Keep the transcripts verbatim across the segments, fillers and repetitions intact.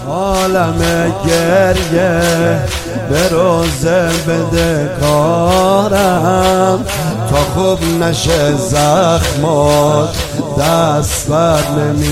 عالم گریه به روزه بده کارم، تا خوب نشه زخمات دست بر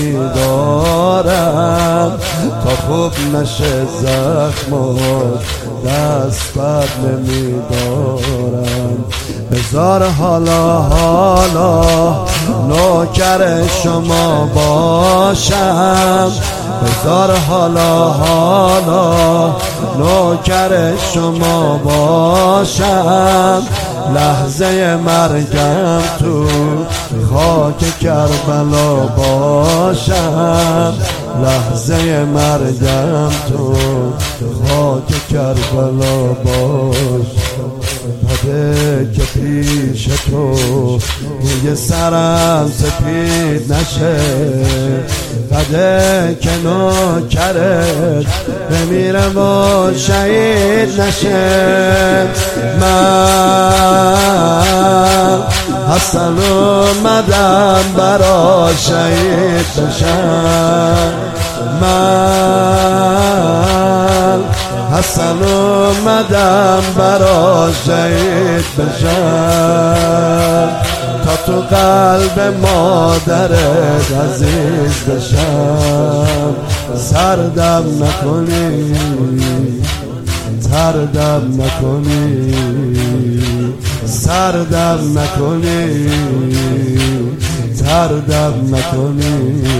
نمیدارم، تا خوب نشه زخمات دست بر نمیدارم. هزار حالا حالا نوکر شما باشم، هزار حالا حالا نوکر شما باشم، لحظه مرگم تو خاک کربلا باشم، لحظه مرگم تو خاک کربلا باشم. بده که پیش تو روی سرم سپید نشه، بده که نوکرت بمیره و شهید نشه. من حسن اومدم برا شهید بشم، من حسن اومدم برا شهید بشم، تا تو قلب مادرت عزیز بشم. سردم نکنی تردم نکنی، سردم نکنی تردم نکنی.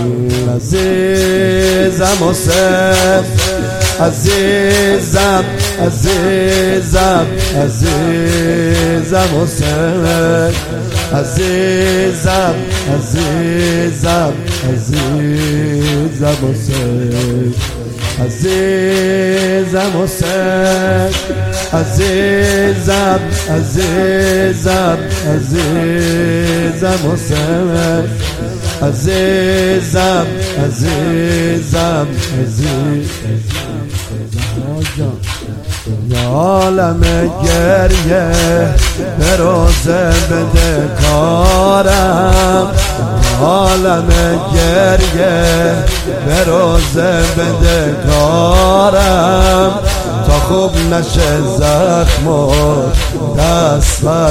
عزیزم حسین، عزیزم عزیزم عزیزم حسین، عزیزم عزیزم عزیزم حسین، عزیزم حسین، عزیزم عزیزم عزیزم حسین، عزیزم عزیزم عزیزم. عالم گریه به روزه بده کارم، عالم گریه به روزه بده کارم، تا خوب نشه زخمات دست بر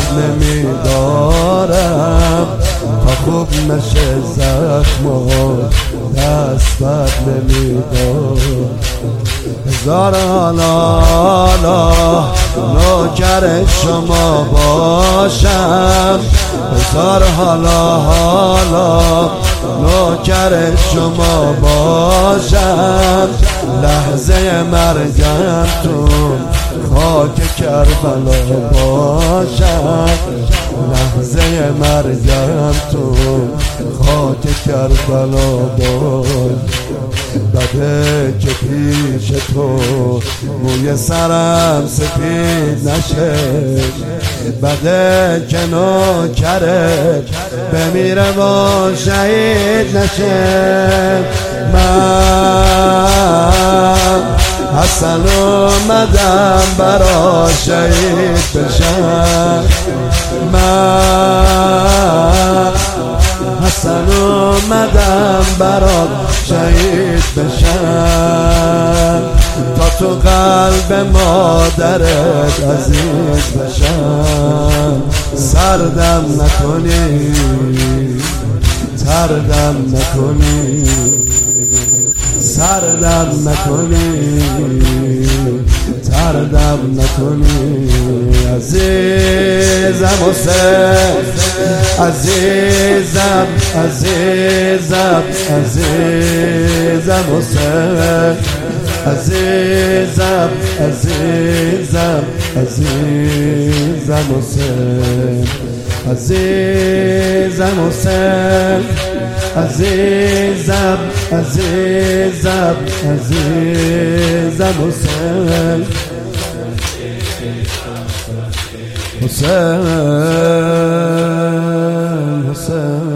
نمیدارم، تا خوب نشه زخمات دست بر نمیدارم. هزار حالا حالا نوکر شما باشم، هزار حالا حالا نوکر شما باشم، لحظه مرگم تو خاک کربلا باشم، لحظه مرگم تو خاک کربلا باشم. بده که پیش تو موی سرم سپید نشه، بده که نوکرت بمیره و شهید نشه. من حسن اومدم برا شهید بشم، من حسن اومدم برا شهید بشم، تا تو قلب مادرت عزیز بشم. سردم نکنی تردم نکنی، سردم نکنی تردم نکنی. عزیزم حسین، عزیزم عزیزم عزیزم حسین، عزیزم عزیزم عزیزم حسین، عزیزم حسین، عزیزم عزیزم عزیزم حسین، حسین حسین.